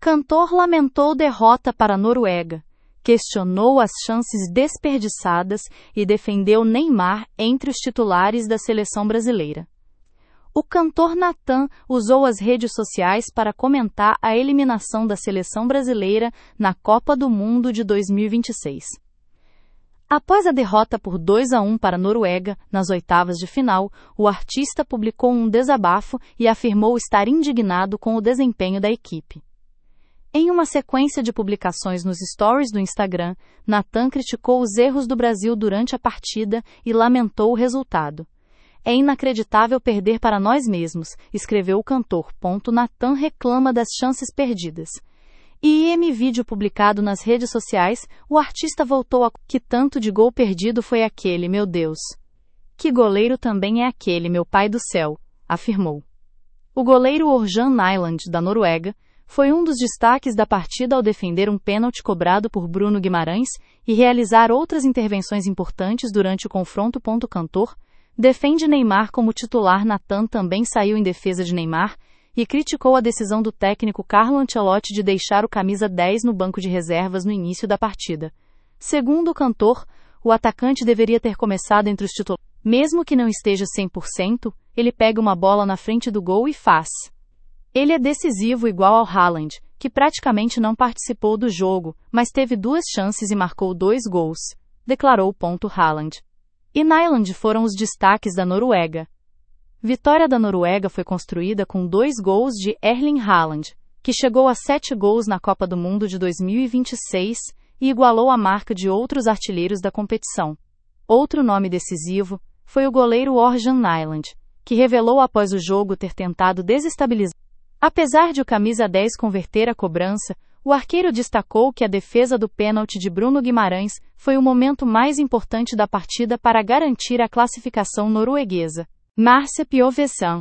Cantor lamentou derrota para a Noruega, questionou as chances desperdiçadas e defendeu Neymar entre os titulares da seleção brasileira. O cantor Natan usou as redes sociais para comentar a eliminação da seleção brasileira na Copa do Mundo de 2026. Após a derrota por 2-1 para a Noruega, nas oitavas de final, o artista publicou um desabafo e afirmou estar indignado com o desempenho da equipe. Em uma sequência de publicações nos stories do Instagram, Natan criticou os erros do Brasil durante a partida e lamentou o resultado. É inacreditável perder para nós mesmos, escreveu o cantor. Natan reclama das chances perdidas. E em vídeo publicado nas redes sociais, o artista voltou a que tanto de gol perdido foi aquele, meu Deus. Que goleiro também é aquele, meu pai do céu, afirmou. O goleiro Orjan Nyland, da Noruega, foi um dos destaques da partida ao defender um pênalti cobrado por Bruno Guimarães e realizar outras intervenções importantes durante o confronto. Cantor defende Neymar como titular. Natan também saiu em defesa de Neymar e criticou a decisão do técnico Carlo Ancelotti de deixar o camisa 10 no banco de reservas no início da partida. Segundo o cantor, o atacante deveria ter começado entre os titulares. Mesmo que não esteja 100%, ele pega uma bola na frente do gol e faz. Ele é decisivo igual ao Haaland, que praticamente não participou do jogo, mas teve 2 chances e marcou 2 gols, declarou. Haaland e Nyland foram os destaques da Noruega. Vitória da Noruega foi construída com 2 gols de Erling Haaland, que chegou a 7 gols na Copa do Mundo de 2026 e igualou a marca de outros artilheiros da competição. Outro nome decisivo foi o goleiro Orjan Nyland, que revelou após o jogo ter tentado desestabilizar. Apesar de o camisa 10 converter a cobrança, o arqueiro destacou que a defesa do pênalti de Bruno Guimarães foi o momento mais importante da partida para garantir a classificação norueguesa. Márcia Piovesan